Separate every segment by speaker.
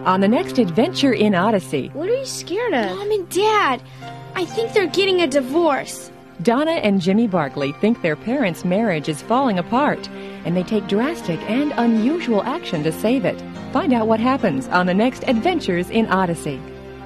Speaker 1: on the next adventure in Odyssey.
Speaker 2: What are you scared of? Mom and Dad, I think they're getting a divorce.
Speaker 1: Donna and Jimmy Barkley think their parents' marriage is falling apart, and they take drastic and unusual action to save it. Find out what happens on the next Adventures in Odyssey.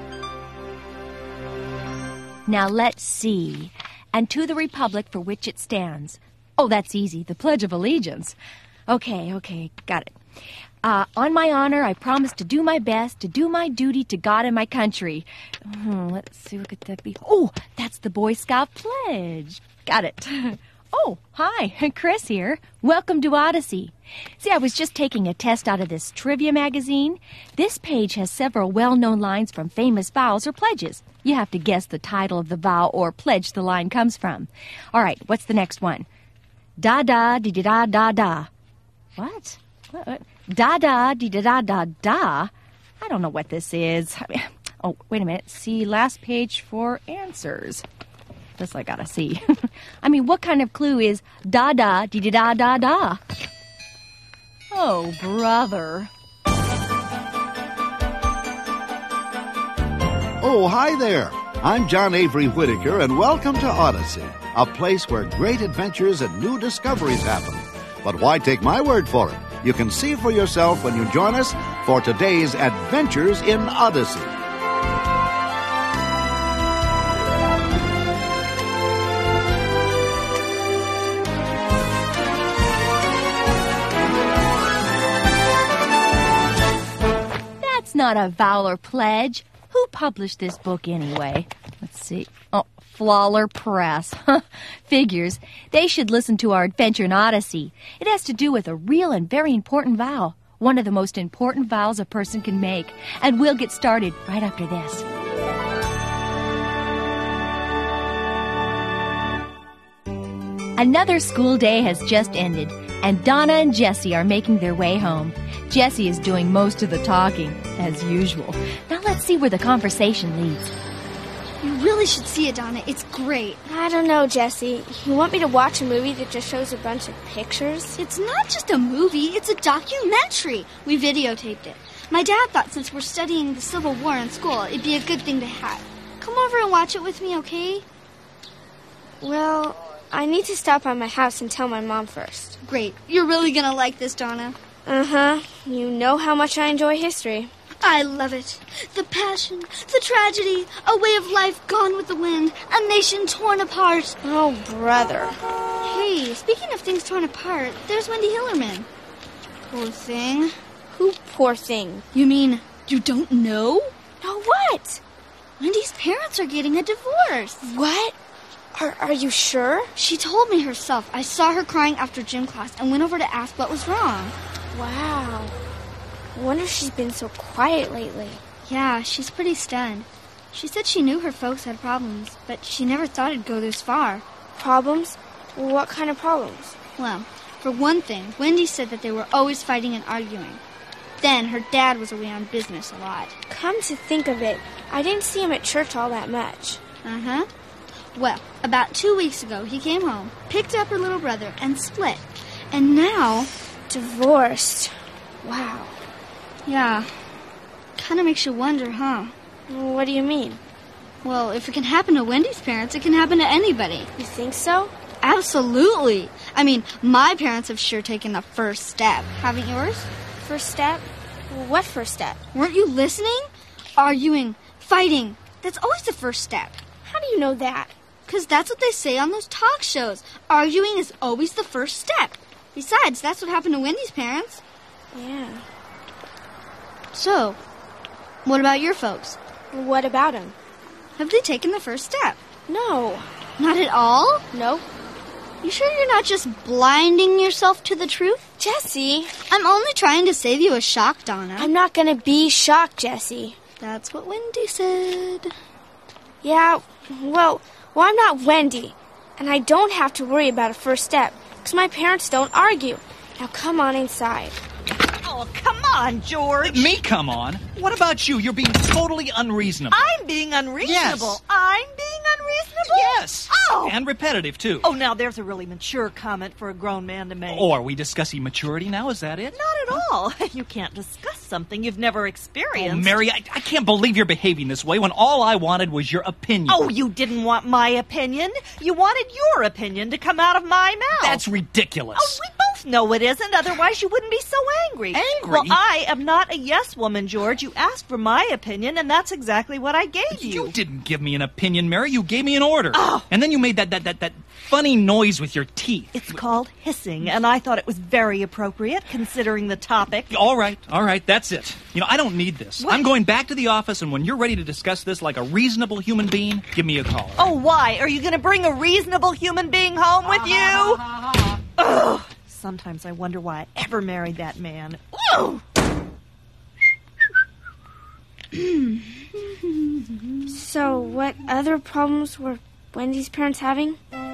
Speaker 3: Now let's see. And to the republic for which it stands. Oh, that's easy. The Pledge of Allegiance. Okay, got it. On my honor, I promise to do my best, to do my duty to God and my country. Let's see, what could that be? Oh, that's the Boy Scout Pledge. Got it. Oh, hi, Chris here. Welcome to Odyssey. See, I was just taking a test out of this trivia magazine. This page has several well-known lines from famous vows or pledges. You have to guess the title of the vow or pledge the line comes from. All right, what's the next one? Da-da-dee-da-da-da-da. What? Da-da-dee-da-da-da-da. I don't know what this is. Oh, wait a minute. See last page for answers. This I gotta see. I mean, what kind of clue is da-da-dee-da-da-da-da? Oh, brother.
Speaker 4: Oh, hi there. I'm John Avery Whitaker, and welcome to Odyssey, a place where great adventures and new discoveries happen. But why take my word for it? You can see for yourself when you join us for today's Adventures in Odyssey.
Speaker 3: That's not a vow or pledge. Who published this book anyway? Let's see. Oh, Flawler Press. Figures. They should listen to our adventure in Odyssey. It has to do with a real and very important vow. One of the most important vows a person can make. And we'll get started right after this. Another school day has just ended, and Donna and Jessie are making their way home. Jessie is doing most of the talking, as usual. Now let's see where the conversation leads.
Speaker 5: You really should see it, Donna. It's great.
Speaker 2: I don't know, Jessie. You want me to watch a movie that just shows a bunch of pictures?
Speaker 5: It's not just a movie. It's a documentary. We videotaped it. My dad thought since we're studying the Civil War in school, it'd be a good thing to have. Come over and watch it with me, okay?
Speaker 2: Well, I need to stop by my house and tell my mom first.
Speaker 5: Great. You're really gonna like this, Donna.
Speaker 2: Uh-huh. You know how much I enjoy history.
Speaker 5: I love it. The passion, the tragedy, a way of life gone with the wind, a nation torn apart.
Speaker 2: Oh, brother.
Speaker 5: Hey, speaking of things torn apart, there's Wendy Hillerman. Poor thing.
Speaker 2: Who poor thing?
Speaker 5: You mean you don't know?
Speaker 2: No, what?
Speaker 5: Wendy's parents are getting a divorce.
Speaker 2: What? Are you sure?
Speaker 5: She told me herself. I saw her crying after gym class and went over to ask what was wrong.
Speaker 2: Wow. I wonder if she's been so quiet lately.
Speaker 5: Yeah, she's pretty stunned. She said she knew her folks had problems, but she never thought it'd go this far.
Speaker 2: Problems? What kind of problems?
Speaker 5: Well, for one thing, Wendy said that they were always fighting and arguing. Then her dad was away on business a lot.
Speaker 2: Come to think of it, I didn't see him at church all that much.
Speaker 5: Uh-huh. Well, about 2 weeks ago, he came home, picked up her little brother, and split. And now...
Speaker 2: divorced. Wow.
Speaker 5: Yeah. Kind of makes you wonder, huh?
Speaker 2: What do you mean?
Speaker 5: Well, if it can happen to Wendy's parents, it can happen to anybody.
Speaker 2: You think so?
Speaker 5: Absolutely. I mean, my parents have sure taken the first step. Haven't yours?
Speaker 2: First step? What first step?
Speaker 5: Weren't you listening? Arguing, fighting. That's always the first step.
Speaker 2: How do you know that?
Speaker 5: Because that's what they say on those talk shows. Arguing is always the first step. Besides, that's what happened to Wendy's parents.
Speaker 2: Yeah.
Speaker 5: So, what about your folks?
Speaker 2: What about them?
Speaker 5: Have they taken the first step?
Speaker 2: No.
Speaker 5: Not at all?
Speaker 2: Nope.
Speaker 5: You sure you're not just blinding yourself to the truth?
Speaker 2: Jessie!
Speaker 5: I'm only trying to save you a shock, Donna.
Speaker 2: I'm not going to be shocked, Jessie.
Speaker 5: That's what Wendy said.
Speaker 2: Yeah, well, I'm not Wendy. And I don't have to worry about a first step, because my parents don't argue. Now come on inside.
Speaker 6: Oh, come on, George.
Speaker 7: Me come on? What about you? You're being totally unreasonable.
Speaker 6: I'm being unreasonable.
Speaker 7: Yes.
Speaker 6: I'm being unreasonable?
Speaker 7: Yes.
Speaker 6: Oh.
Speaker 7: And repetitive, too.
Speaker 6: Oh, now there's a really mature comment for a grown man to make.
Speaker 7: Oh, are we discussing maturity now? Is that it?
Speaker 6: Not at all. You can't discuss something you've never experienced.
Speaker 7: Oh, Mary, I can't believe you're behaving this way when all I wanted was your opinion.
Speaker 6: Oh, you didn't want my opinion. You wanted your opinion to come out of my mouth.
Speaker 7: That's ridiculous.
Speaker 6: Oh, we both know it isn't. Otherwise, you wouldn't be so angry.
Speaker 7: Angry?
Speaker 6: Well, I am not a yes woman, George. You asked for my opinion, and that's exactly what I gave you.
Speaker 7: You didn't give me an opinion, Mary. You gave me an order.
Speaker 6: Oh.
Speaker 7: And then you made that funny noise with your teeth.
Speaker 6: It's called hissing, and I thought it was very appropriate considering the topic.
Speaker 7: All right. That's it. I don't need this.
Speaker 6: What?
Speaker 7: I'm going back to the office, and when you're ready to discuss this like a reasonable human being, give me a call.
Speaker 6: Oh, why? Are you going to bring a reasonable human being home with you? Ugh. Sometimes I wonder why I ever married that man. Ugh.
Speaker 2: So, what other problems were Wendy's parents having?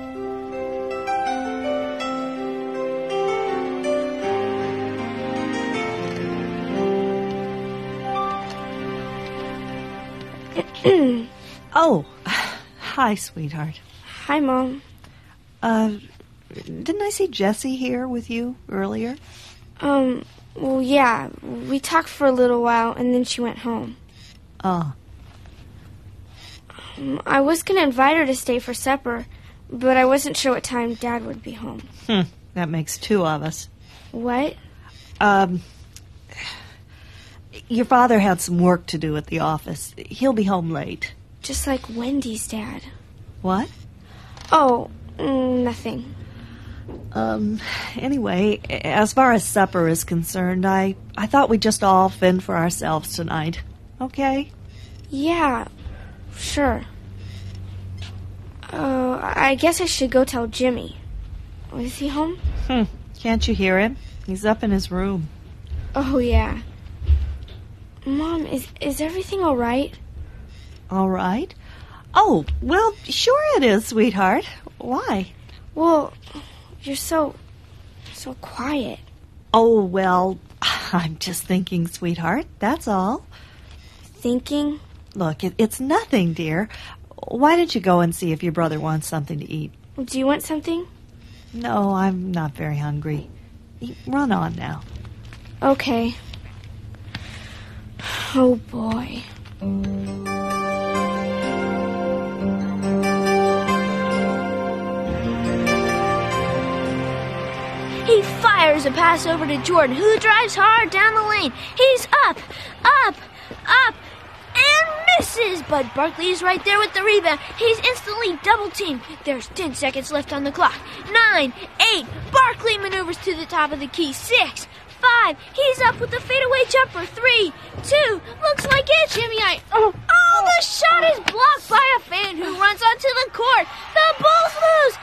Speaker 6: Oh, hi, sweetheart.
Speaker 2: Hi, Mom.
Speaker 6: Didn't I see Jessie here with you earlier?
Speaker 2: Well, yeah. We talked for a little while, and then she went home.
Speaker 6: Oh.
Speaker 2: I was going to invite her to stay for supper, but I wasn't sure what time Dad would be home.
Speaker 6: That makes two of us.
Speaker 2: What?
Speaker 6: Your father had some work to do at the office. He'll be home late.
Speaker 2: Just like Wendy's dad.
Speaker 6: What?
Speaker 2: Oh, nothing.
Speaker 6: Anyway, as far as supper is concerned, I thought we'd just all fend for ourselves tonight. Okay?
Speaker 2: Yeah, sure. I guess I should go tell Jimmy. Is he home?
Speaker 6: Can't you hear him? He's up in his room.
Speaker 2: Oh, yeah. Mom, is everything all right?
Speaker 6: All right? Oh, well, sure it is, sweetheart. Why?
Speaker 2: Well, you're so quiet.
Speaker 6: Oh, well, I'm just thinking, sweetheart. That's all.
Speaker 2: Thinking?
Speaker 6: Look, it's nothing, dear. Why don't you go and see if your brother wants something to eat?
Speaker 2: Do you want something?
Speaker 6: No, I'm not very hungry. Run on now.
Speaker 2: Okay. Oh, boy.
Speaker 8: He fires a pass over to Jordan, who drives hard down the lane. He's up, and misses. But Barkley is right there with the rebound. He's instantly double-teamed. There's 10 seconds left on the clock. 9, 8, Barkley maneuvers to the top of the key. 6, 5, he's up with the fadeaway jumper. 3, 2, looks like it.
Speaker 2: Jimmy,
Speaker 8: Oh, the shot is blocked by a fan who runs onto the court. The Bulls lose.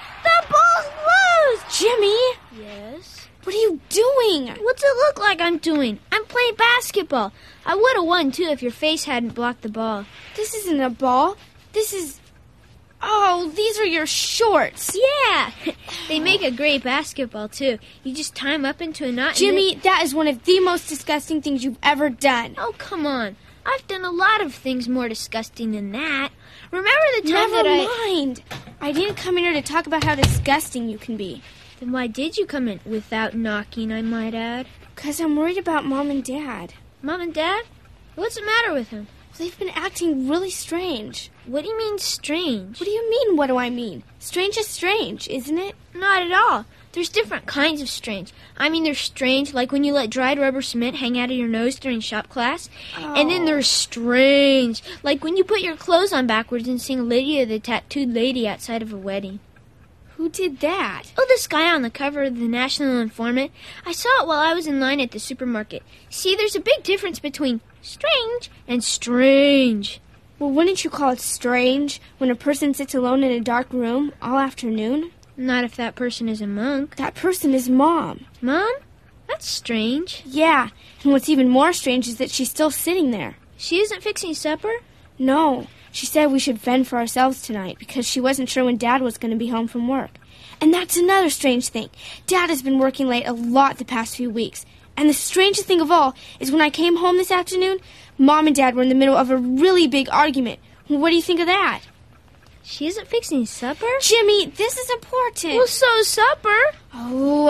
Speaker 2: Jimmy!
Speaker 8: Yes?
Speaker 2: What are you doing?
Speaker 8: What's it look like I'm doing? I'm playing basketball. I would have won, too, if your face hadn't blocked the ball.
Speaker 2: This isn't a ball. This is... Oh, these are your shorts.
Speaker 8: Yeah! They make a great basketball, too. You just tie them up into a knot.
Speaker 2: Jimmy, that is one of the most disgusting things you've ever done.
Speaker 8: Oh, come on. I've done a lot of things more disgusting than that. Remember the time
Speaker 2: Never mind. I didn't come in here to talk about how disgusting you can be.
Speaker 8: Then why did you come in without knocking, I might add?
Speaker 2: Because I'm worried about Mom and Dad.
Speaker 8: Mom and Dad? What's the matter with them?
Speaker 2: They've been acting really strange.
Speaker 8: What do you mean, strange?
Speaker 2: What do you mean, what do I mean? Strange is strange, isn't it?
Speaker 8: Not at all. There's different kinds of strange. I mean, there's strange, like when you let dried rubber cement hang out of your nose during shop class.
Speaker 2: Oh.
Speaker 8: And then there's strange, like when you put your clothes on backwards and sing Lydia the Tattooed Lady outside of a wedding.
Speaker 2: Who did that?
Speaker 8: Oh, this guy on the cover of the National Informant. I saw it while I was in line at the supermarket. See, there's a big difference between strange and strange.
Speaker 2: Well, wouldn't you call it strange when a person sits alone in a dark room all afternoon?
Speaker 8: Not if that person is a monk.
Speaker 2: That person is Mom.
Speaker 8: Mom? That's strange.
Speaker 2: Yeah, and what's even more strange is that she's still sitting there.
Speaker 8: She isn't fixing supper?
Speaker 2: No. She said we should fend for ourselves tonight because she wasn't sure when Dad was going to be home from work. And that's another strange thing. Dad has been working late a lot the past few weeks. And the strangest thing of all is when I came home this afternoon, Mom and Dad were in the middle of a really big argument. What do you think of that?
Speaker 8: She isn't fixing supper?
Speaker 2: Jimmy, this is important.
Speaker 8: Well, so supper.
Speaker 2: Oh,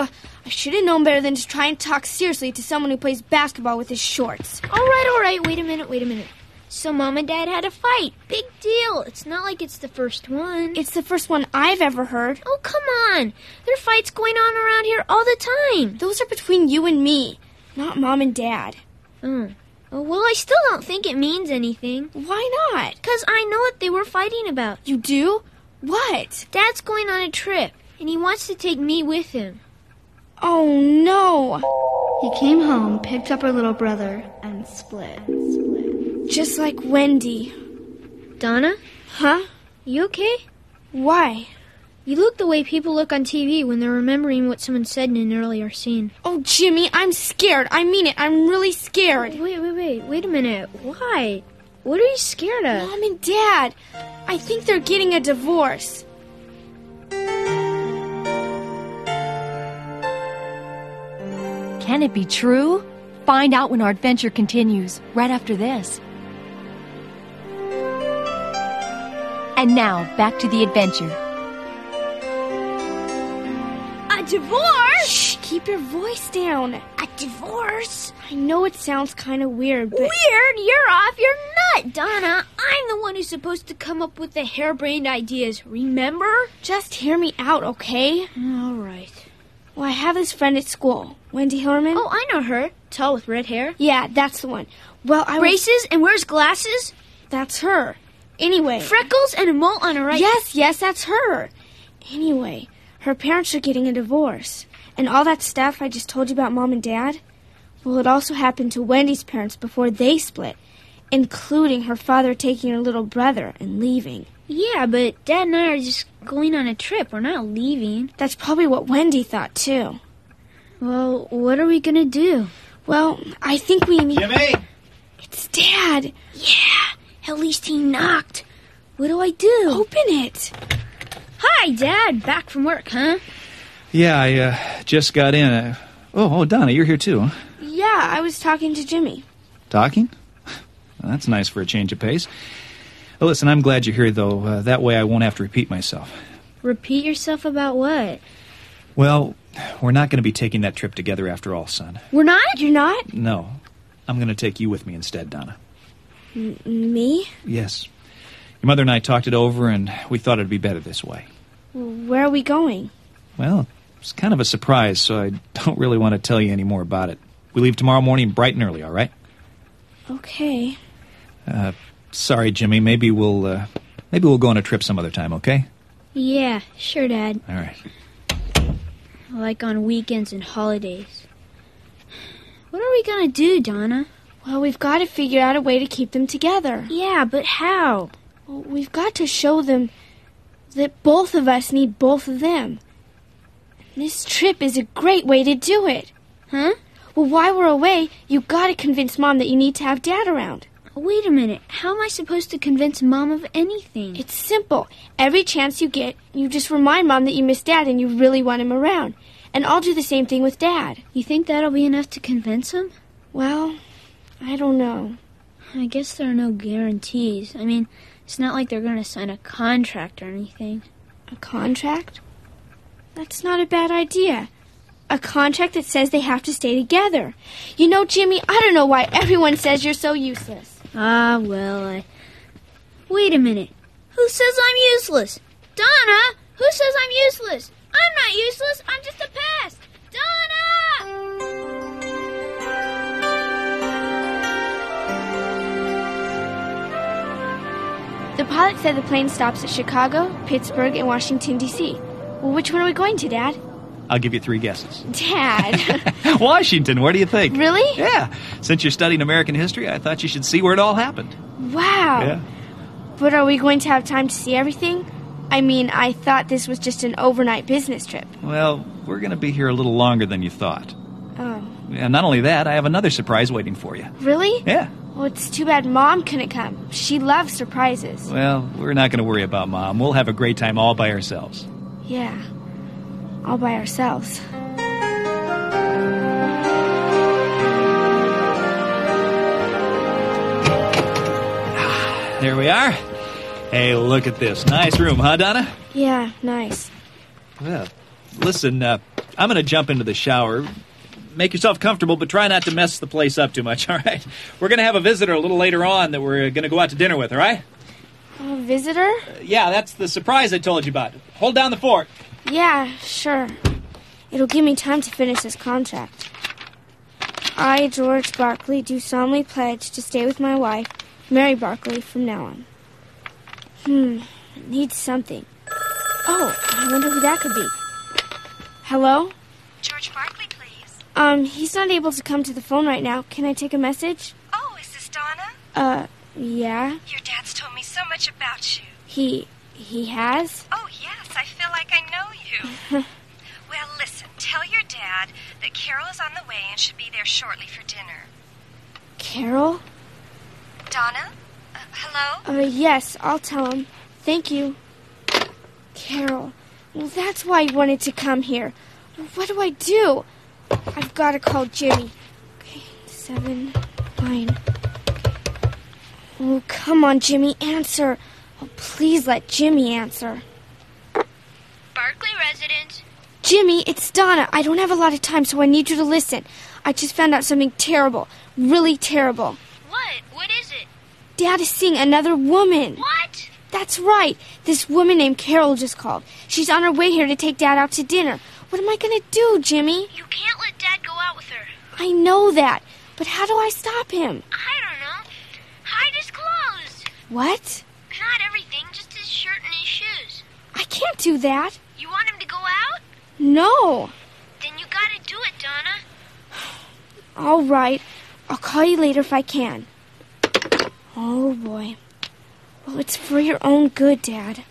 Speaker 2: I should have known better than to try and talk seriously to someone who plays basketball with his shorts.
Speaker 8: All right. Wait a minute. So Mom and Dad had a fight. Big deal. It's not like it's the first one.
Speaker 2: It's the first one I've ever heard.
Speaker 8: Oh, come on. There are fights going on around here all the time.
Speaker 2: Those are between you and me, not Mom and Dad.
Speaker 8: Oh. Well, I still don't think it means anything.
Speaker 2: Why not?
Speaker 8: Because I know what they were fighting about.
Speaker 2: You do? What?
Speaker 8: Dad's going on a trip, and he wants to take me with him.
Speaker 2: Oh, no.
Speaker 5: He came home, picked up her little brother, and split.
Speaker 2: Just like Wendy.
Speaker 8: Donna?
Speaker 2: Huh?
Speaker 8: You okay?
Speaker 2: Why?
Speaker 8: You look the way people look on TV when they're remembering what someone said in an earlier scene.
Speaker 2: Oh, Jimmy, I'm scared. I mean it. I'm really scared.
Speaker 8: Wait a minute. Why? What are you scared of?
Speaker 2: Mom and Dad. I think they're getting a divorce.
Speaker 3: Can it be true? Find out when our adventure continues, right after this. And now, back to the adventure.
Speaker 8: A divorce?
Speaker 2: Shh, keep your voice down.
Speaker 8: A divorce?
Speaker 2: I know it sounds kind of weird, but...
Speaker 8: Weird? You're off your nut, Donna. I'm the one who's supposed to come up with the harebrained ideas, remember?
Speaker 2: Just hear me out, okay?
Speaker 8: All right.
Speaker 2: Well, I have this friend at school, Wendy Hillerman.
Speaker 8: Oh, I know her. Tall with red hair.
Speaker 2: Yeah, that's the one. Well,
Speaker 8: Braces and wears glasses?
Speaker 2: That's her. Anyway.
Speaker 8: Freckles and a mole on her right.
Speaker 2: Yes, that's her. Anyway, her parents are getting a divorce. And all that stuff I just told you about Mom and Dad, well, it also happened to Wendy's parents before they split, including her father taking her little brother and leaving.
Speaker 8: Yeah, but Dad and I are just going on a trip. We're not leaving.
Speaker 2: That's probably what Wendy thought, too.
Speaker 8: Well, what are we going to do?
Speaker 2: Well, I think we need...
Speaker 7: Jimmy!
Speaker 2: It's Dad.
Speaker 8: Yeah, at least he knocked. What do I do?
Speaker 2: Open it.
Speaker 8: Hi, Dad. Back from work, huh?
Speaker 7: Yeah, I just got in. Oh, Donna, you're here too, huh?
Speaker 2: Yeah, I was talking to Jimmy.
Speaker 7: Talking? Well, that's nice for a change of pace. Well, listen, I'm glad you're here, though. That way I won't have to repeat myself.
Speaker 8: Repeat yourself about what?
Speaker 7: Well, we're not going to be taking that trip together after all, son.
Speaker 8: We're not?
Speaker 2: You're not?
Speaker 7: No. I'm going to take you with me instead, Donna.
Speaker 2: Me?
Speaker 7: Yes. Your mother and I talked it over, and we thought it'd be better this way.
Speaker 2: Where are we going?
Speaker 7: Well, it's kind of a surprise, so I don't really want to tell you any more about it. We leave tomorrow morning bright and early, all right?
Speaker 2: Okay.
Speaker 7: Sorry, Jimmy. Maybe we'll go on a trip some other time, okay?
Speaker 8: Yeah, sure, Dad.
Speaker 7: All right.
Speaker 8: Like on weekends and holidays. What are we gonna do, Donna?
Speaker 2: Well, we've got to figure out a way to keep them together.
Speaker 8: Yeah, but how?
Speaker 2: Well, we've got to show them that both of us need both of them. This trip is a great way to do it.
Speaker 8: Huh?
Speaker 2: Well, while we're away, you've got to convince Mom that you need to have Dad around.
Speaker 8: Wait a minute. How am I supposed to convince Mom of anything?
Speaker 2: It's simple. Every chance you get, you just remind Mom that you miss Dad and you really want him around. And I'll do the same thing with Dad.
Speaker 8: You think that'll be enough to convince him?
Speaker 2: Well, I don't know.
Speaker 8: I guess there are no guarantees. I mean, it's not like they're going to sign a contract or anything.
Speaker 2: A contract? That's not a bad idea. A contract that says they have to stay together. You know, Jimmy, I don't know why everyone says you're so useless.
Speaker 8: Wait a minute. Who says I'm useless? Donna! Who says I'm useless? I'm not useless. I'm just a pest. Donna!
Speaker 2: The pilot said the plane stops at Chicago, Pittsburgh, and Washington, D.C. Well, which one are we going to, Dad?
Speaker 7: I'll give you 3 guesses.
Speaker 2: Dad.
Speaker 7: Washington, where do you think?
Speaker 2: Really?
Speaker 7: Yeah. Since you're studying American history, I thought you should see where it all happened.
Speaker 2: Wow.
Speaker 7: Yeah.
Speaker 2: But are we going to have time to see everything? I mean, I thought this was just an overnight business trip.
Speaker 7: Well, we're going to be here a little longer than you thought.
Speaker 2: Oh.
Speaker 7: And not only that, I have another surprise waiting for you.
Speaker 2: Really?
Speaker 7: Yeah.
Speaker 2: Well, it's too bad Mom couldn't come. She loves surprises.
Speaker 7: Well, we're not going to worry about Mom. We'll have a great time all by ourselves.
Speaker 2: Yeah. All by ourselves.
Speaker 7: There we are. Hey, look at this. Nice room, huh, Donna?
Speaker 2: Yeah, nice.
Speaker 7: Well, listen, I'm going to jump into the shower. Make yourself comfortable, but try not to mess the place up too much, all right? We're going to have a visitor a little later on that we're going to go out to dinner with, all right?
Speaker 2: A visitor?
Speaker 7: Yeah, that's the surprise I told you about. Hold down the fort.
Speaker 2: Yeah, sure. It'll give me time to finish this contract. I, George Barkley, do solemnly pledge to stay with my wife, Mary Barkley, from now on. It needs something. Oh, I wonder who that could be. Hello?
Speaker 3: George Barkley, please.
Speaker 2: He's not able to come to the phone right now. Can I take a message?
Speaker 3: Oh, is this Donna?
Speaker 2: Yeah.
Speaker 3: Your dad's told me so much about you.
Speaker 2: He has?
Speaker 3: Oh, yes, I feel like I know you. Well, listen, tell your dad that Carol is on the way and should be there shortly for dinner.
Speaker 2: Carol?
Speaker 3: Donna? Hello?
Speaker 2: Yes, I'll tell him. Thank you. Carol. Well, that's why he wanted to come here. What do I do? I've got to call Jimmy. Okay, 7, 9. Oh, come on, Jimmy, answer. Oh, please let Jimmy answer.
Speaker 8: Barkley residence.
Speaker 2: Jimmy, it's Donna. I don't have a lot of time, so I need you to listen. I just found out something terrible. Really terrible.
Speaker 8: What? What is it?
Speaker 2: Dad is seeing another woman.
Speaker 8: What?
Speaker 2: That's right. This woman named Carol just called. She's on her way here to take Dad out to dinner. What am I going to do, Jimmy?
Speaker 8: You can't let Dad go out with her.
Speaker 2: I know that. But how do I stop him?
Speaker 8: I don't know. Hide his clothes.
Speaker 2: What?
Speaker 8: Not everything, just his shirt and his shoes.
Speaker 2: I can't do that.
Speaker 8: You want him to go out?
Speaker 2: No.
Speaker 8: Then you gotta do it, Donna.
Speaker 2: All right. I'll call you later if I can. Oh, boy. Well, it's for your own good, Dad.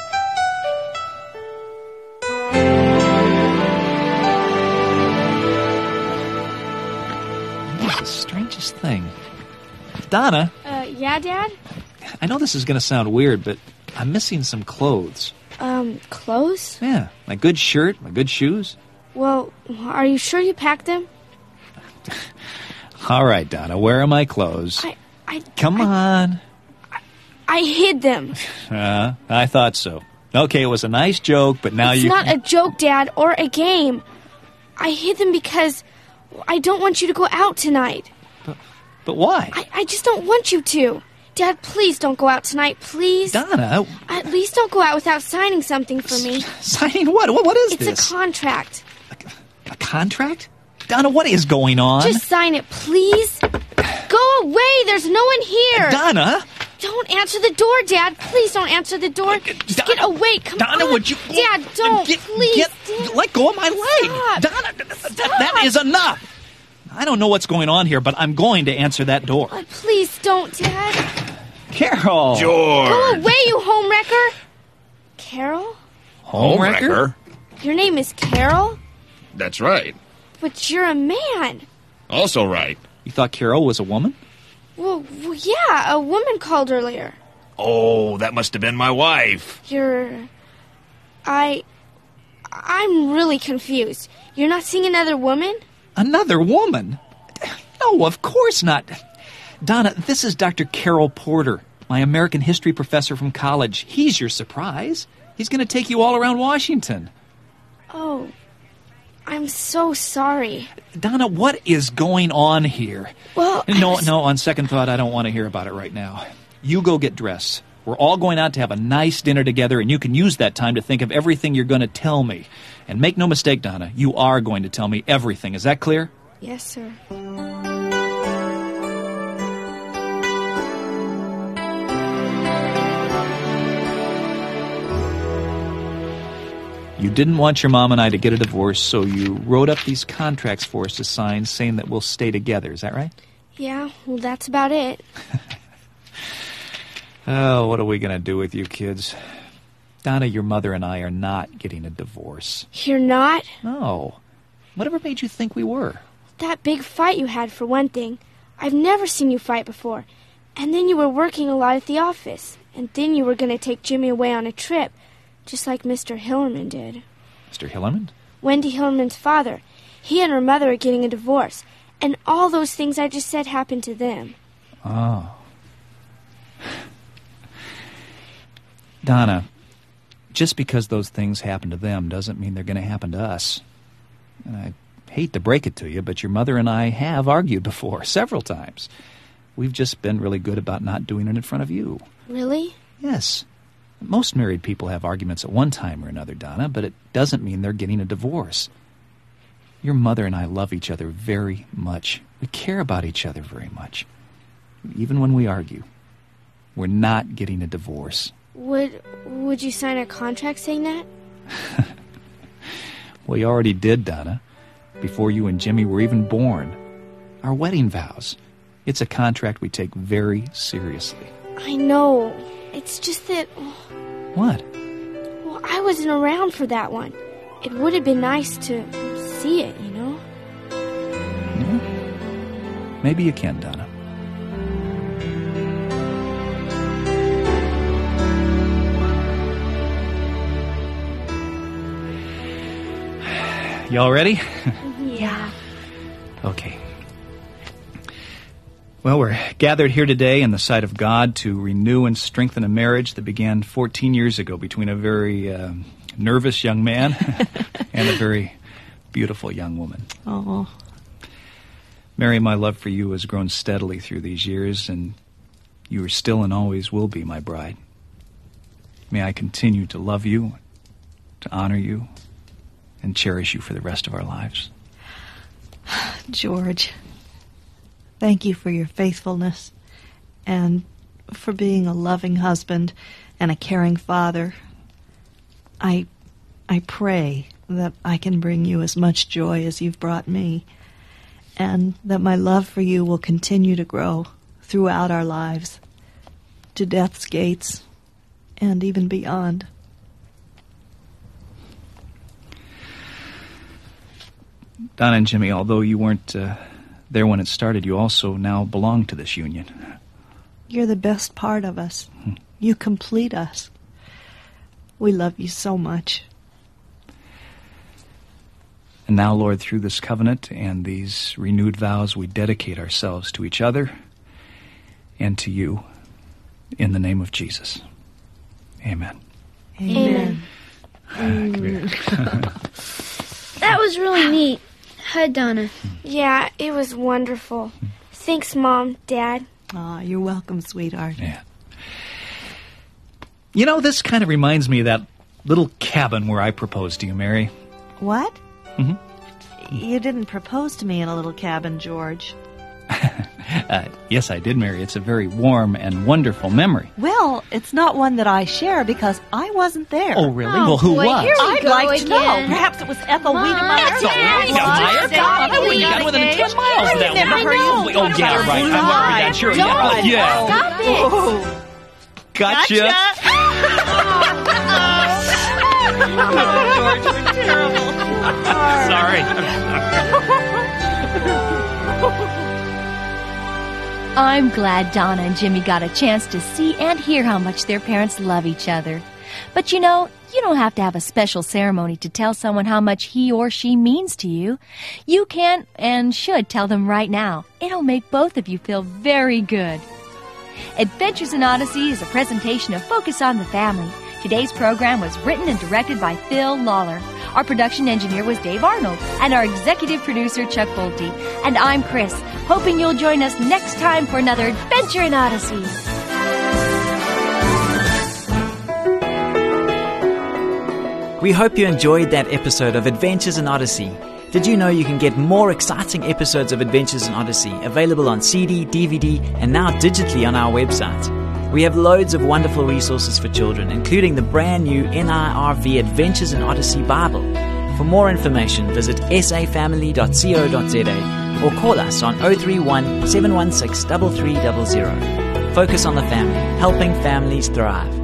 Speaker 7: That's the strangest thing. Donna?
Speaker 2: Yeah, Dad?
Speaker 7: I know this is going to sound weird, but I'm missing some clothes.
Speaker 2: Clothes?
Speaker 7: Yeah, my good shirt, my good shoes.
Speaker 2: Well, are you sure you packed them?
Speaker 7: All right, Donna, where are my clothes? Come on.
Speaker 2: I hid them.
Speaker 7: I thought so. Okay, it was a nice joke, but now
Speaker 2: It's not a joke, Dad, or a game. I hid them because I don't want you to go out tonight.
Speaker 7: But why?
Speaker 2: I just don't want you to. Dad, please don't go out tonight, please.
Speaker 7: Donna!
Speaker 2: At least don't go out without signing something for me.
Speaker 7: Signing what? What is this?
Speaker 2: It's a contract.
Speaker 7: A contract? Donna, what is going on?
Speaker 2: Just sign it, please. Go away. There's no one here.
Speaker 7: Donna!
Speaker 2: Don't answer the door, Dad. Please don't answer the door. Just
Speaker 7: Donna,
Speaker 2: get away. Come
Speaker 7: Donna,
Speaker 2: on.
Speaker 7: would you...
Speaker 2: Dad, don't. Please. Dad.
Speaker 7: Let go of my leg.
Speaker 2: Stop.
Speaker 7: Donna,
Speaker 2: Stop.
Speaker 7: that is enough. I don't know what's going on here, but I'm going to answer that door.
Speaker 2: Please don't, Dad.
Speaker 7: Carol!
Speaker 9: George!
Speaker 2: Go away, you homewrecker. Carol?
Speaker 7: Homewrecker?
Speaker 2: Your name is Carol?
Speaker 9: That's right.
Speaker 2: But you're a man.
Speaker 9: Also right.
Speaker 7: You thought Carol was a woman?
Speaker 2: Well, yeah, a woman called earlier.
Speaker 9: Oh, that must have been my wife.
Speaker 2: I'm really confused. You're not seeing another woman?
Speaker 7: Another woman? No, of course not. Donna, this is Dr. Carol Porter, my American history professor from college. He's your surprise. He's going to take you all around Washington.
Speaker 2: Oh, I'm so sorry.
Speaker 7: Donna, what is going on here?
Speaker 2: Well,
Speaker 7: No, on second thought, I don't want to hear about it right now. You go get dressed. We're all going out to have a nice dinner together, and you can use that time to think of everything you're going to tell me. And make no mistake, Donna, you are going to tell me everything. Is that clear?
Speaker 2: Yes, sir.
Speaker 7: You didn't want your mom and I to get a divorce, so you wrote up these contracts for us to sign saying that we'll stay together. Is that right?
Speaker 2: Yeah, well, that's about it.
Speaker 7: Oh, what are we going to do with you kids? Donna, your mother and I are not getting a divorce.
Speaker 2: You're not?
Speaker 7: No. Whatever made you think we were?
Speaker 2: That big fight you had, for one thing. I've never seen you fight before. And then you were working a lot at the office. And then you were going to take Jimmy away on a trip, just like Mr. Hillerman did.
Speaker 7: Mr. Hillerman?
Speaker 2: Wendy Hillerman's father. He and her mother are getting a divorce. And all those things I just said happened to them.
Speaker 7: Oh. Donna, just because those things happen to them doesn't mean they're going to happen to us. And I hate to break it to you, but your mother and I have argued before, several times. We've just been really good about not doing it in front of you.
Speaker 2: Really?
Speaker 7: Yes. Most married people have arguments at one time or another, Donna, but it doesn't mean they're getting a divorce. Your mother and I love each other very much. We care about each other very much. Even when we argue, we're not getting a divorce.
Speaker 2: Would you sign a contract saying that?
Speaker 7: Well, you already did, Donna, before you and Jimmy were even born. Our wedding vows. It's a contract we take very seriously.
Speaker 2: I know. It's just that...
Speaker 7: What?
Speaker 2: Well, I wasn't around for that one. It would have been nice to see it, you know?
Speaker 7: Yeah. Maybe you can, Donna. Y'all ready?
Speaker 2: Yeah.
Speaker 7: Okay. Well, we're gathered here today in the sight of God to renew and strengthen a marriage that began 14 years ago between a very nervous young man and a very beautiful young woman.
Speaker 6: Oh.
Speaker 7: Mary, my love for you has grown steadily through these years, and you are still and always will be my bride. May I continue to love you, to honor you, and cherish you for the rest of our lives.
Speaker 6: George, thank you for your faithfulness and for being a loving husband and a caring father. I pray that I can bring you as much joy as you've brought me, and that my love for you will continue to grow throughout our lives, to death's gates and even beyond.
Speaker 7: Donna and Jimmy, although you weren't there when it started, you also now belong to this union.
Speaker 6: You're the best part of us. You complete us. We love you so much.
Speaker 7: And now, Lord, through this covenant and these renewed vows, we dedicate ourselves to each other and to you in the name of Jesus. Amen.
Speaker 6: Amen.
Speaker 7: Come here.
Speaker 8: That was really neat. Hi, Donna.
Speaker 2: Yeah, it was wonderful. Thanks, Mom, Dad.
Speaker 6: Aw, you're welcome, sweetheart.
Speaker 7: Yeah. You know, this kind of reminds me of that little cabin where I proposed to you, Mary.
Speaker 6: What?
Speaker 7: Mm-hmm.
Speaker 6: You didn't propose to me in a little cabin, George.
Speaker 7: Yes, I did, Mary. It's a very warm and wonderful memory.
Speaker 6: Well, it's not one that I share because I wasn't there.
Speaker 7: Oh, really? Well, who
Speaker 8: boy,
Speaker 7: was?
Speaker 8: here we
Speaker 6: I'd
Speaker 8: go
Speaker 6: like to know.
Speaker 8: again.
Speaker 6: Perhaps it was Ethel Wiedemeyer.
Speaker 7: Ethel Wiedemeyer? We got within 10 miles of that one. Oh, yeah, right. I'm already not sure. Yeah.
Speaker 8: Stop it.
Speaker 6: Oh.
Speaker 7: Gotcha.
Speaker 6: Oh, George, you're terrible.
Speaker 7: Sorry.
Speaker 3: I'm glad Donna and Jimmy got a chance to see and hear how much their parents love each other. But you know, you don't have to have a special ceremony to tell someone how much he or she means to you. You can and should tell them right now. It'll make both of you feel very good. Adventures in Odyssey is a presentation of Focus on the Family. Today's program was written and directed by Phil Lawler. Our production engineer was Dave Arnold, and our executive producer, Chuck Bolte. And I'm Chris, hoping you'll join us next time for another Adventure in Odyssey.
Speaker 10: We hope you enjoyed that episode of Adventures in Odyssey. Did you know you can get more exciting episodes of Adventures in Odyssey available on CD, DVD, and now digitally on our website? We have loads of wonderful resources for children, including the brand new NIRV Adventures in Odyssey Bible. For more information, visit safamily.co.za or call us on 031 716 3300. Focus on the Family, helping families thrive.